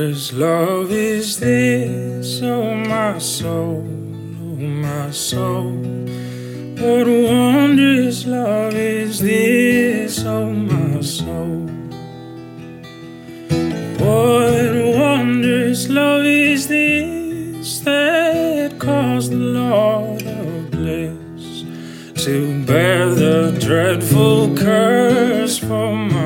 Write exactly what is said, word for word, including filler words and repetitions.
wondrous love is this, oh my soul, oh my soul. What wondrous love is this, oh my soul. What wondrous love is this that caused the Lord of bliss to bear the dreadful curse for my